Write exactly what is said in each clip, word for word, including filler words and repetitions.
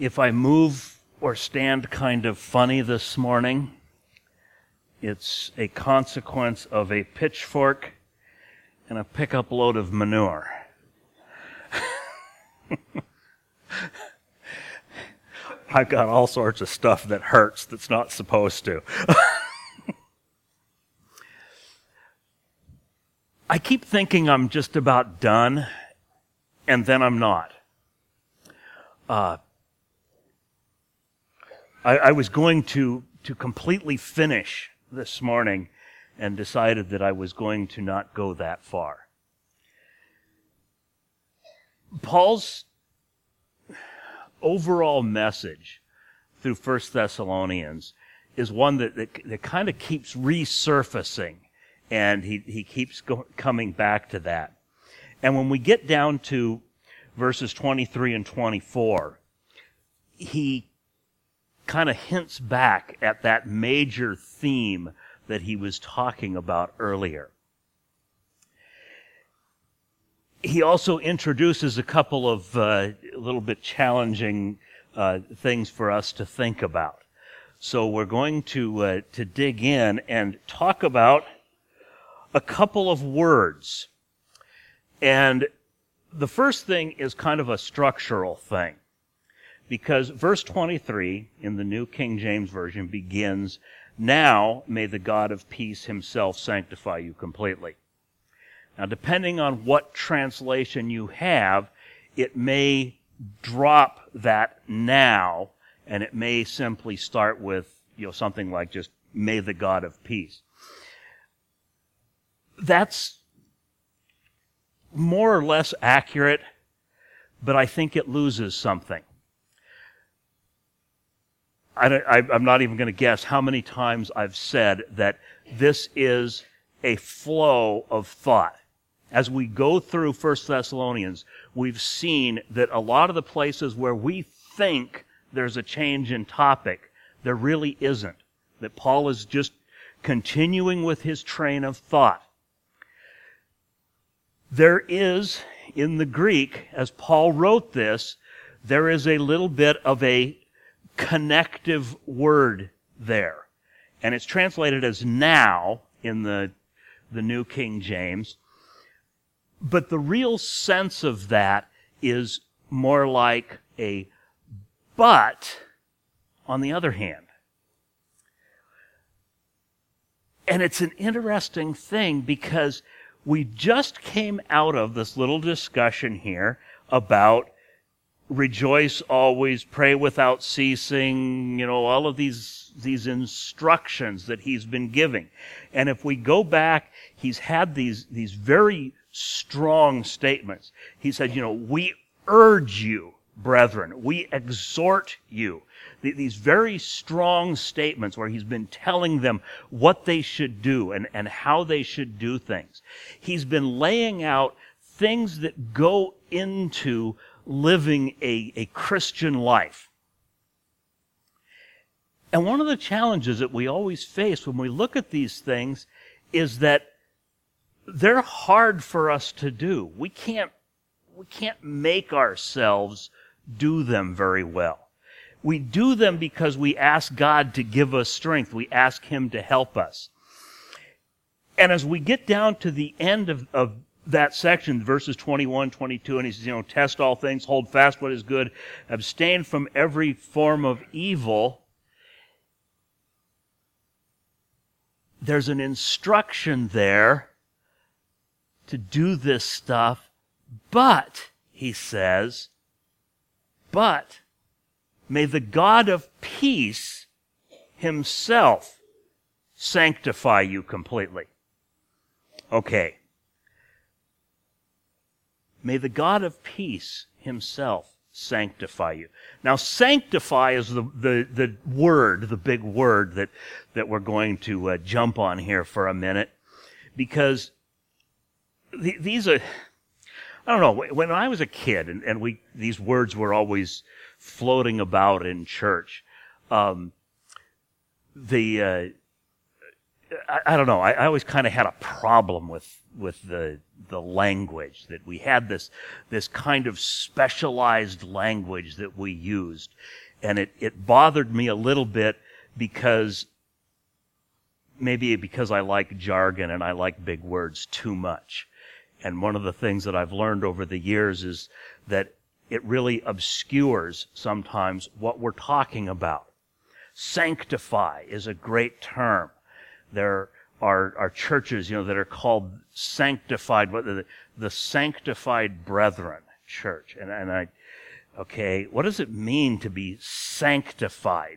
If I move or stand kind of funny this morning, it's a consequence of a pitchfork and a pickup load of manure. I've got all sorts of stuff that hurts that's not supposed to. I keep thinking I'm just about done, and then I'm not. Uh, I, I was going to, to completely finish this morning and decided that I was going to not go that far. Paul's overall message through First Thessalonians is one that, that, that kind of keeps resurfacing, and he, he keeps go, coming back to that. And when we get down to verses twenty-three and twenty-four, he kind of hints back at that major theme that he was talking about earlier. He also introduces a couple of uh, a little bit challenging uh, things for us to think about. So we're going to uh, to dig in and talk about a couple of words. And the first thing is kind of a structural thing, because verse twenty-three in the New King James Version begins, "Now may the God of peace himself sanctify you completely." Now, depending on what translation you have, it may drop that "now," and it may simply start with, you know, something like just, "May the God of peace." That's more or less accurate, but I think it loses something. I, I, I'm not even going to guess how many times I've said that this is a flow of thought. As we go through First Thessalonians, we've seen that a lot of the places where we think there's a change in topic, there really isn't. That Paul is just continuing with his train of thought. There is, in the Greek, as Paul wrote this, there is a little bit of a connective word there. And it's translated as "now" in the, the New King James. But the real sense of that is more like a "but" on the other hand. And it's an interesting thing because we just came out of this little discussion here about rejoice always, pray without ceasing, you know, all of these, these instructions that he's been giving. And if we go back, he's had these, these very strong statements. He said, you know, we urge you, brethren, we exhort you. These very strong statements where he's been telling them what they should do and, and how they should do things. He's been laying out things that go into living a, a Christian life. And one of the challenges that we always face when we look at these things is that they're hard for us to do. We can't, we can't make ourselves do them very well. We do them because we ask God to give us strength. We ask Him to help us. And as we get down to the end of, of that section, verses twenty-one, twenty-two, and he says, you know, test all things, hold fast what is good, abstain from every form of evil. There's an instruction there to do this stuff, but, he says, but may the God of peace himself sanctify you completely. Okay. May the God of peace himself sanctify you. Now, sanctify is the, the, the word, the big word that, that we're going to uh, jump on here for a minute, because th- these are, I don't know, when I was a kid, and, and we these words were always floating about in church, um, the uh, I, I don't know, I, I always kind of had a problem with with the the language, that we had this this kind of specialized language that we used. And it, it bothered me a little bit because maybe because I like jargon and I like big words too much. And one of the things that I've learned over the years is that it really obscures sometimes what we're talking about. Sanctify is a great term. There are, are churches, you know, that are called sanctified, what the, the Sanctified Brethren Church. And, and I, okay, what does it mean to be sanctified?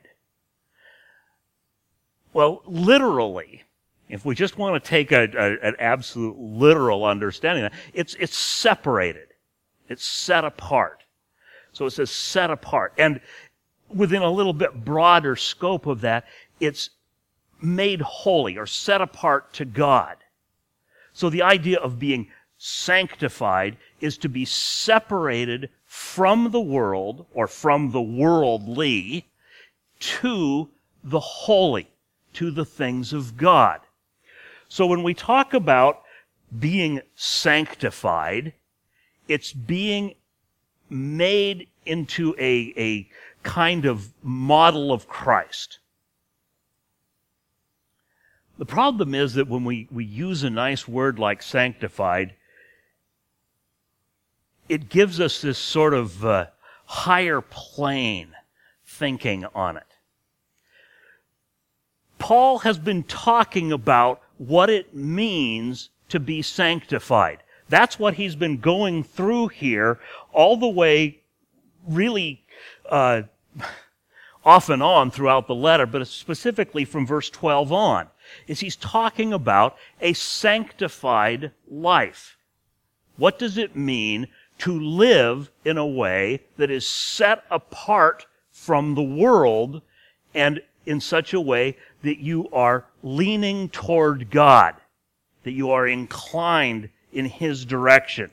Well, literally, if we just want to take a, a, an absolute literal understanding, it's, it's separated. It's set apart. So it says set apart. And within a little bit broader scope of that, it's made holy or set apart to God. So the idea of being sanctified is to be separated from the world or from the worldly to the holy, to the things of God. So when we talk about being sanctified, it's being made into a, a kind of model of Christ. The problem is that when we, we use a nice word like sanctified, it gives us this sort of uh, higher plane thinking on it. Paul has been talking about what it means to be sanctified. That's what he's been going through here all the way, really uh, off and on throughout the letter, but specifically from verse twelve on, is he's talking about a sanctified life. What does it mean to live in a way that is set apart from the world and in such a way that you are leaning toward God, that you are inclined in His direction?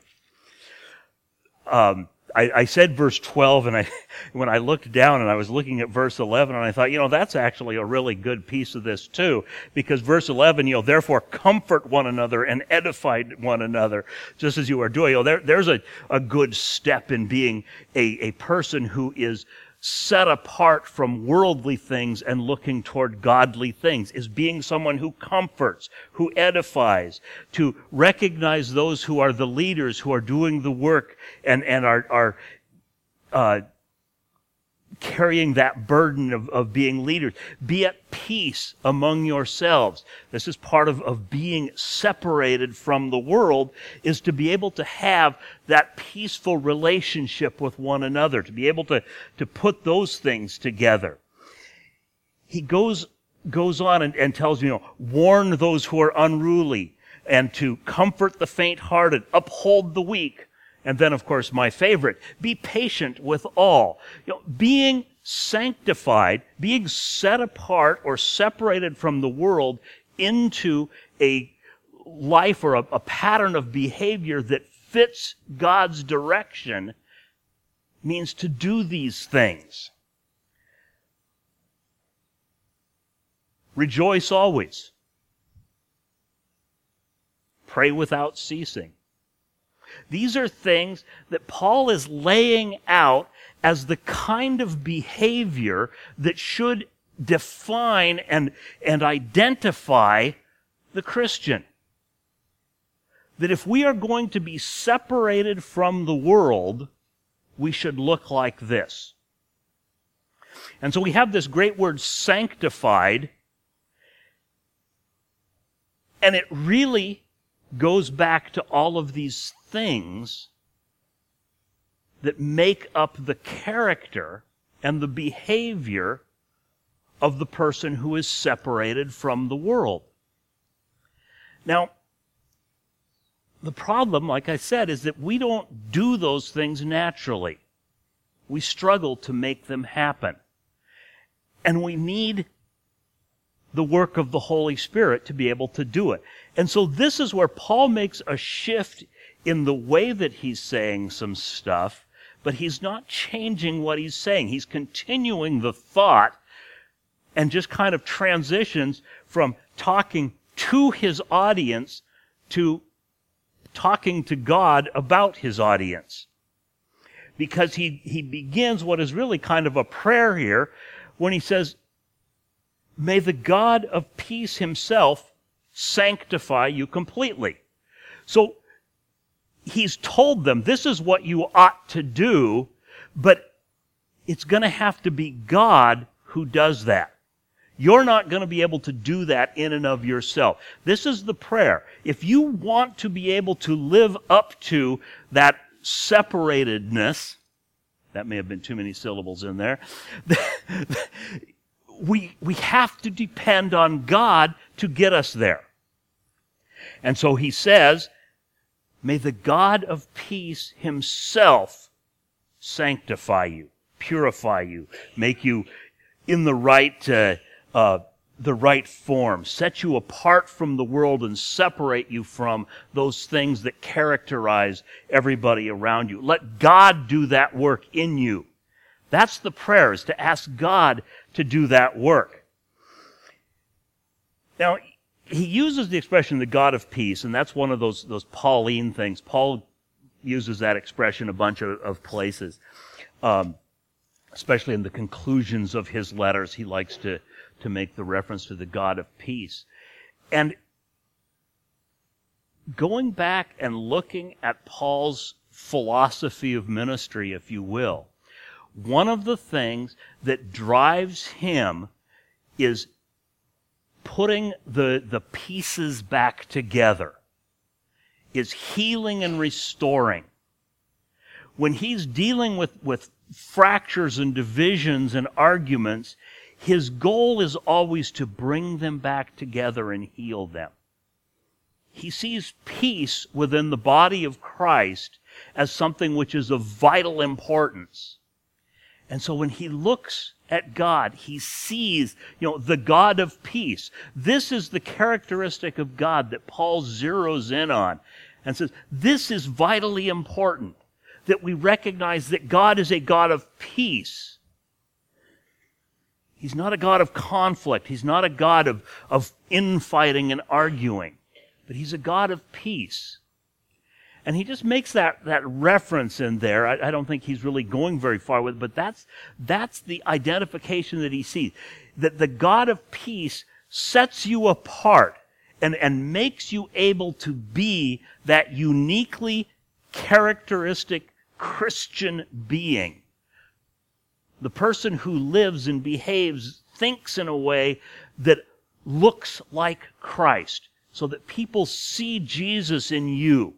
Um, I, I said verse twelve, and I, when I looked down and I was looking at verse eleven, and I thought, you know, that's actually a really good piece of this too, because verse eleven, you know, therefore comfort one another and edify one another, just as you are doing. You know, there, there's a, a good step in being a, a person who is set apart from worldly things and looking toward godly things, is being someone who comforts, who edifies, to recognize those who are the leaders, who are doing the work and, and are, are uh, carrying that burden of, of being leaders. Be at peace among yourselves. This is part of, of being separated from the world, is to be able to have that peaceful relationship with one another, to be able to, to put those things together. He goes, goes on and, and tells you, you know, warn those who are unruly, and to comfort the faint-hearted, uphold the weak. And then, of course, my favorite, be patient with all. You know, being sanctified, being set apart or separated from the world into a life or a, a pattern of behavior that fits God's direction, means to do these things. Rejoice always. Pray without ceasing. These are things that Paul is laying out as the kind of behavior that should define and, and identify the Christian. That if we are going to be separated from the world, we should look like this. And so we have this great word sanctified, and it really goes back to all of these things that make up the character and the behavior of the person who is separated from the world. Now, the problem, like I said, is that we don't do those things naturally. We struggle to make them happen. And we need the work of the Holy Spirit to be able to do it. And so this is where Paul makes a shift in the way that he's saying some stuff, but he's not changing what he's saying. He's continuing the thought and just kind of transitions from talking to his audience to talking to God about his audience. Because he, he begins what is really kind of a prayer here when he says, may the God of peace himself sanctify you completely. So he's told them, this is what you ought to do, but it's going to have to be God who does that. You're not going to be able to do that in and of yourself. This is the prayer. If you want to be able to live up to that separatedness, that may have been too many syllables in there, we, we have to depend on God to get us there. And so he says, may the God of peace himself sanctify you, purify you, make you in the right uh, uh, the right form, set you apart from the world and separate you from those things that characterize everybody around you. Let God do that work in you. That's the prayer, is to ask God to do that work. Now, he uses the expression, the God of peace, and that's one of those, those Pauline things. Paul uses that expression a bunch of, of places, um, especially in the conclusions of his letters. He likes to, to make the reference to the God of peace. And going back and looking at Paul's philosophy of ministry, if you will, one of the things that drives him is putting the, the pieces back together, is healing and restoring. When he's dealing with, with fractures and divisions and arguments, his goal is always to bring them back together and heal them. He sees peace within the body of Christ as something which is of vital importance. And so when he looks at God, he sees, you know, the God of peace. This is the characteristic of God that Paul zeroes in on and says, this is vitally important, that we recognize that God is a God of peace. He's not a God of conflict. He's not a God of, of infighting and arguing, but he's a God of peace. And he just makes that, that reference in there. I, I don't think he's really going very far with it, but that's, that's the identification that he sees. That the God of peace sets you apart and, and makes you able to be that uniquely characteristic Christian being. The person who lives and behaves, thinks in a way that looks like Christ, so that people see Jesus in you.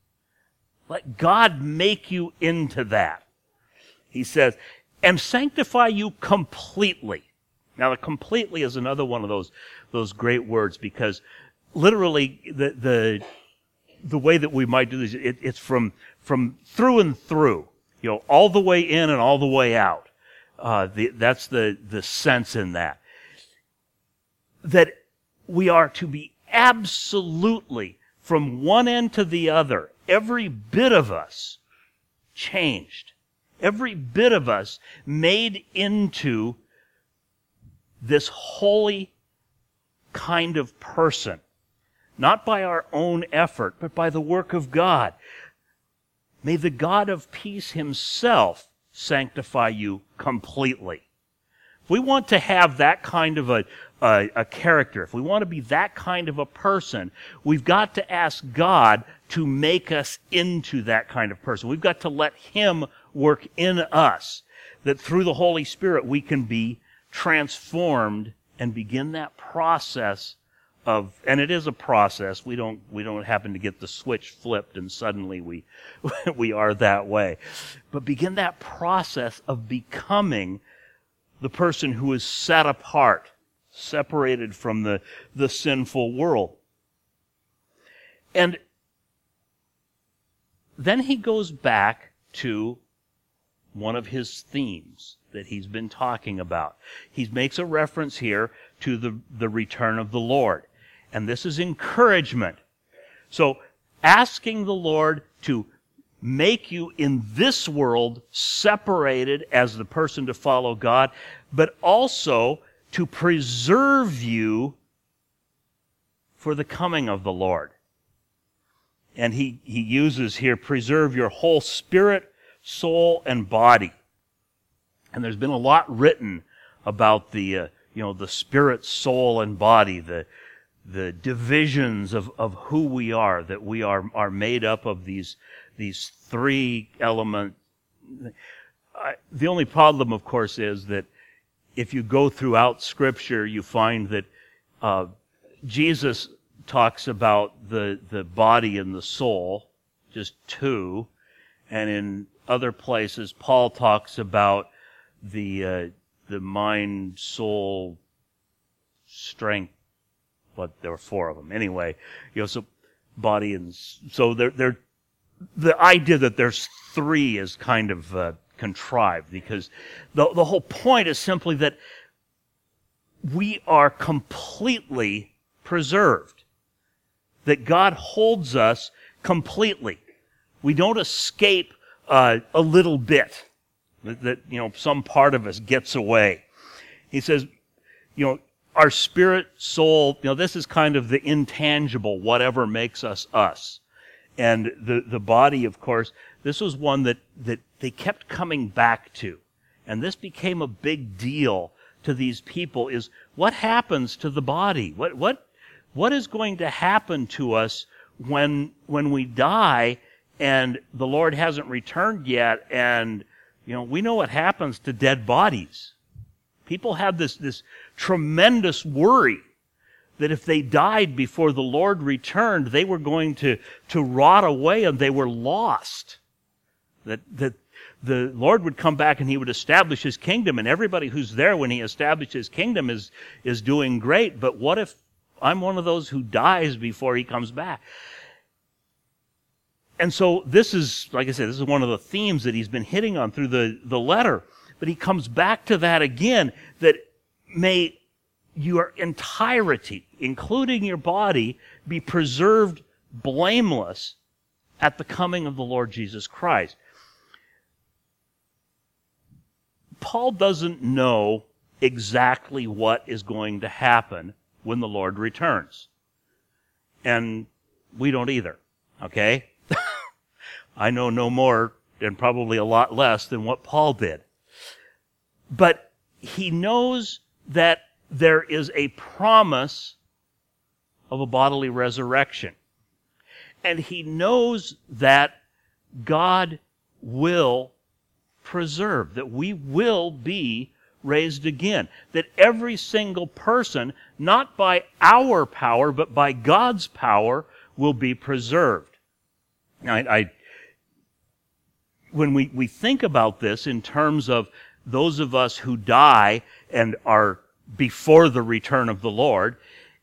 Let God make you into that. He says, and sanctify you completely. Now, the completely is another one of those, those great words, because literally the, the, the way that we might do this, it, it's from, from through and through, you know, all the way in and all the way out. Uh, the, that's the, the sense in that. That we are to be absolutely from one end to the other, every bit of us changed. Every bit of us made into this holy kind of person. Not by our own effort, but by the work of God. May the God of peace himself sanctify you completely. If we want to have that kind of a, a, a character, if we want to be that kind of a person, we've got to ask God to make us into that kind of person. We've got to let him work in us, that through the Holy Spirit we can be transformed and begin that process of, and it is a process. We don't, we don't happen to get the switch flipped and suddenly we, we are that way. But begin that process of becoming the person who is set apart, separated from the, the sinful world. And then he goes back to one of his themes that he's been talking about. He makes a reference here to the, the return of the Lord. And this is encouragement. So, asking the Lord to make you in this world separated as the person to follow God, but also to preserve you for the coming of the Lord. And he, he uses here, preserve your whole spirit, soul, and body. And there's been a lot written about the, uh, you know, the spirit, soul, and body, the the divisions of, of who we are, that we are, are made up of these, these three elements. I, the only problem, of course, is that if you go throughout Scripture, you find that uh, Jesus talks about the, the body and the soul, just two, and in other places, Paul talks about the uh, the mind, soul, strength. But there were four of them anyway. You know, so body and so they're they're the idea that there's three is kind of uh, contrived, because the the whole point is simply that we are completely preserved. That God holds us completely. We don't escape uh, a little bit. That, that you know some part of us gets away. He says, you know. Our spirit, soul, you know, this is kind of the intangible, whatever makes us us. And the, the body, of course, this was one that, that they kept coming back to. And this became a big deal to these people, is what happens to the body? What, what, what is going to happen to us when, when we die and the Lord hasn't returned yet? And, you know, we know what happens to dead bodies. People have this, this tremendous worry that if they died before the Lord returned, they were going to, to rot away and they were lost. That, that the Lord would come back and He would establish His kingdom, and everybody who's there when He established His kingdom is, is doing great. But what if I'm one of those who dies before He comes back? And so this is, like I said, this is one of the themes that he's been hitting on through the, the letter. But he comes back to that again, that may your entirety, including your body, be preserved blameless at the coming of the Lord Jesus Christ. Paul doesn't know exactly what is going to happen when the Lord returns. And we don't either, okay? I know no more and probably a lot less than what Paul did. But he knows that there is a promise of a bodily resurrection. And he knows that God will preserve, that we will be raised again. That every single person, not by our power, but by God's power, will be preserved. Now, I, I, when we, we think about this in terms of those of us who die and are before the return of the Lord,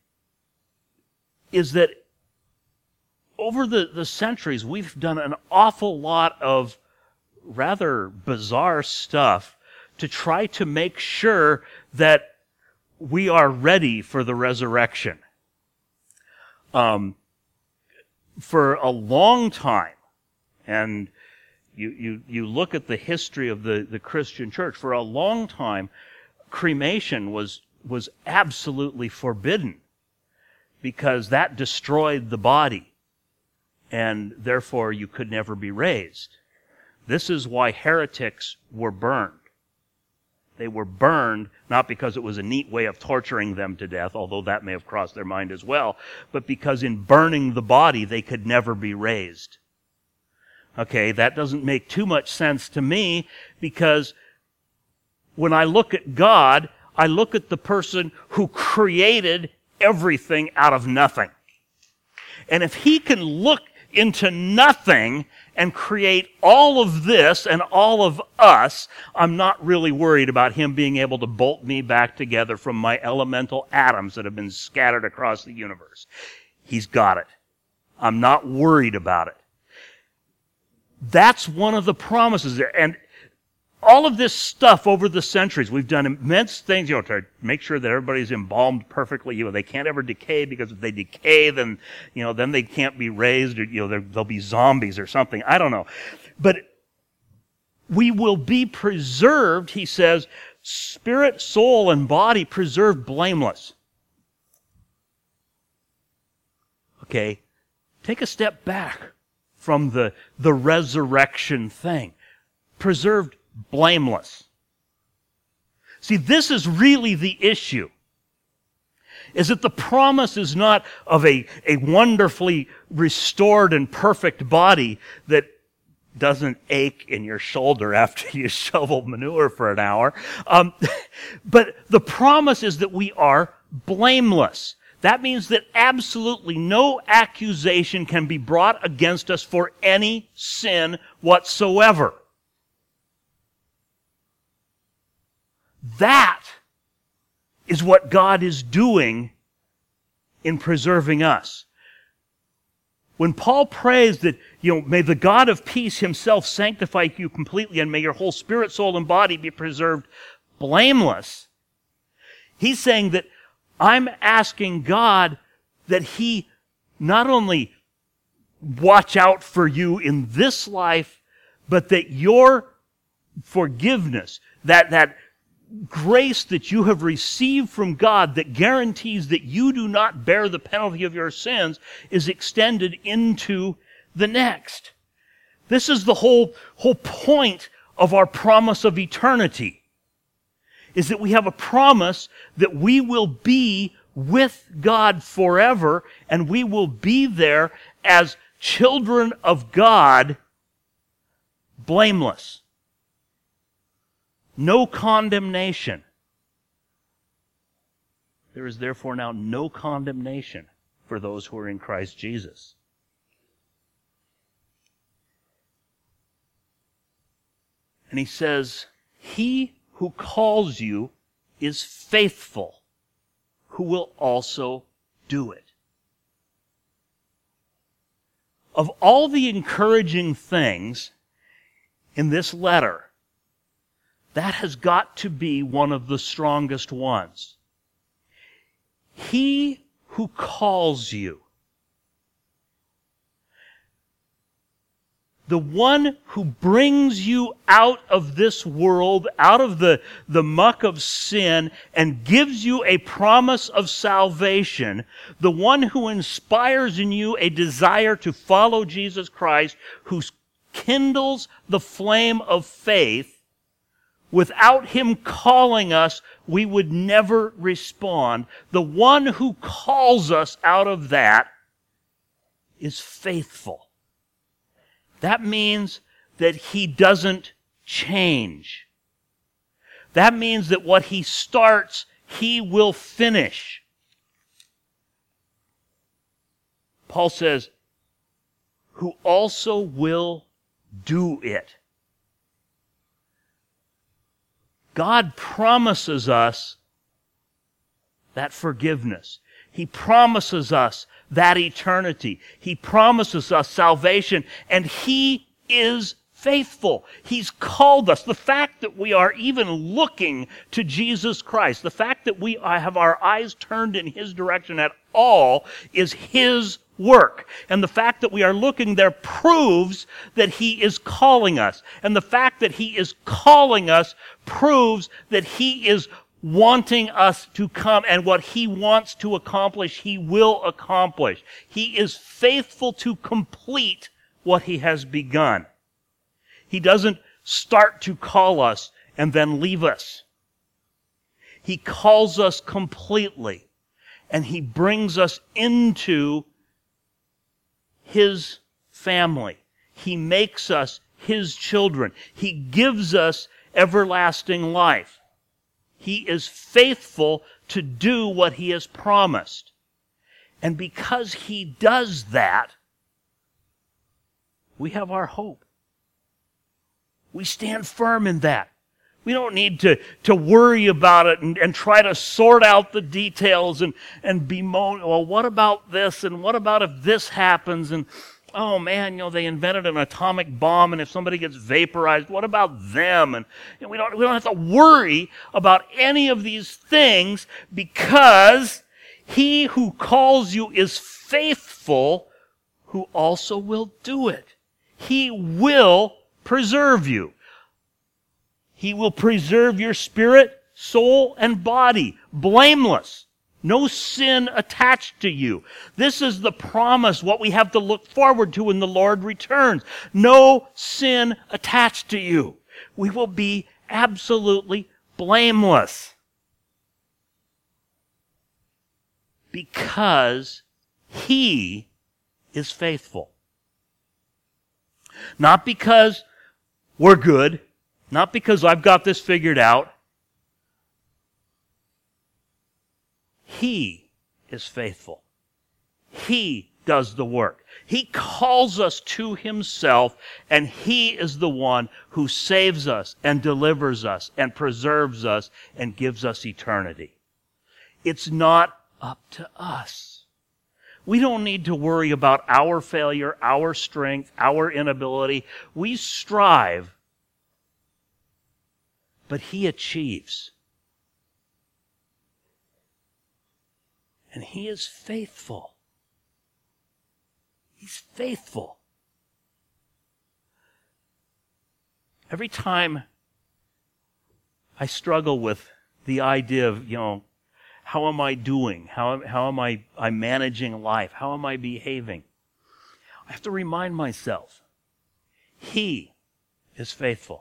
is that over the, the centuries, we've done an awful lot of rather bizarre stuff to try to make sure that we are ready for the resurrection. Um, for a long time, and you, you, you look at the history of the, the Christian church, for a long time, cremation was, was absolutely forbidden because that destroyed the body, and therefore you could never be raised. This is why heretics were burned. They were burned not because it was a neat way of torturing them to death, although that may have crossed their mind as well, but because in burning the body they could never be raised. Okay, that doesn't make too much sense to me, because when I look at God, I look at the person who created everything out of nothing. And if He can look into nothing and create all of this and all of us, I'm not really worried about Him being able to bolt me back together from my elemental atoms that have been scattered across the universe. He's got it. I'm not worried about it. That's one of the promises there. And all of this stuff over the centuries, we've done immense things, you know, to make sure that everybody's embalmed perfectly. You know, they can't ever decay, because if they decay, then, you know, then they can't be raised, or, you know, they'll be zombies or something. I don't know. But we will be preserved, he says, spirit, soul, and body preserved blameless. Okay? Take a step back from the, the resurrection thing. Preserved blameless. See, this is really the issue. Is that the promise is not of a, a wonderfully restored and perfect body that doesn't ache in your shoulder after you shovel manure for an hour. Um, but the promise is that we are blameless. That means that absolutely no accusation can be brought against us for any sin whatsoever. That is what God is doing in preserving us. When Paul prays that, you know, may the God of peace himself sanctify you completely and may your whole spirit, soul, and body be preserved blameless, he's saying that I'm asking God that he not only watch out for you in this life, but that your forgiveness, that, that grace that you have received from God that guarantees that you do not bear the penalty of your sins is extended into the next. This is the whole, whole point of our promise of eternity, is that we have a promise that we will be with God forever, and we will be there as children of God, blameless. No condemnation. There is therefore now no condemnation for those who are in Christ Jesus. And he says, he who calls you is faithful, who will also do it. Of all the encouraging things in this letter, that has got to be one of the strongest ones. He who calls you. The one who brings you out of this world, out of the, the muck of sin, and gives you a promise of salvation. The one who inspires in you a desire to follow Jesus Christ, who kindles the flame of faith. Without him calling us, we would never respond. The one who calls us out of that is faithful. That means that he doesn't change. That means that what he starts, he will finish. Paul says, who also will do it. God promises us that forgiveness. He promises us that eternity. He promises us salvation, and he is faithful. He's called us. The fact that we are even looking to Jesus Christ, the fact that we have our eyes turned in his direction at all is his work. And the fact that we are looking there proves that he is calling us. And the fact that he is calling us proves that he is wanting us to come, and what he wants to accomplish, he will accomplish. He is faithful to complete what he has begun. He doesn't start to call us and then leave us. He calls us completely, and he brings us into his family. He makes us his children. He gives us everlasting life. He is faithful to do what he has promised. And because he does that, we have our hope. We stand firm in that. We don't need to, to worry about it and, and try to sort out the details and, and bemoan, well, what about this? And what about if this happens? And, oh man, you know, they invented an atomic bomb, and if somebody gets vaporized, what about them? And you know, we don't, we don't have to worry about any of these things, because he who calls you is faithful, who also will do it. He will preserve you. He will preserve your spirit, soul, and body, blameless No sin attached to you. This is the promise, what we have to look forward to when the Lord returns. No sin attached to you. We will be absolutely blameless. Because He is faithful. Not because we're good, not because I've got this figured out. He is faithful. He does the work. He calls us to Himself, and He is the one who saves us and delivers us and preserves us and gives us eternity. It's not up to us. We don't need to worry about our failure, our strength, our inability. We strive, but He achieves. And He is faithful. He's faithful. Every time I struggle with the idea of, you know, how am I doing? How, how am I I'm managing life? How am I behaving? I have to remind myself, He is faithful.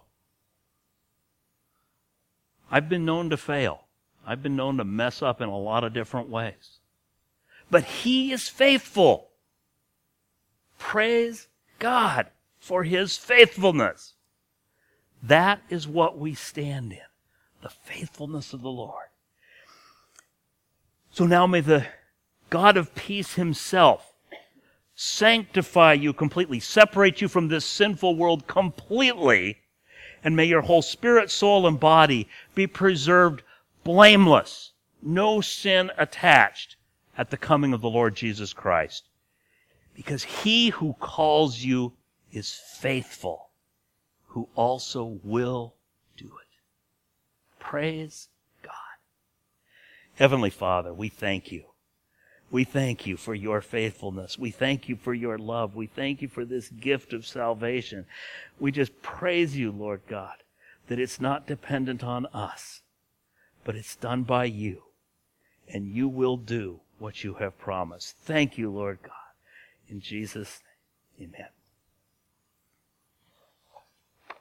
I've been known to fail. I've been known to mess up in a lot of different ways. But He is faithful. Praise God for His faithfulness. That is what we stand in, the faithfulness of the Lord. So now may the God of peace Himself sanctify you completely, separate you from this sinful world completely, and may your whole spirit, soul, and body be preserved blameless, no sin attached at the coming of the Lord Jesus Christ. Because He who calls you is faithful, who also will do it. Praise God. Heavenly Father, we thank You. We thank You for Your faithfulness. We thank You for Your love. We thank You for this gift of salvation. We just praise You, Lord God, that it's not dependent on us, but it's done by You, and You will do what You have promised. Thank You, Lord God. In Jesus' name, amen.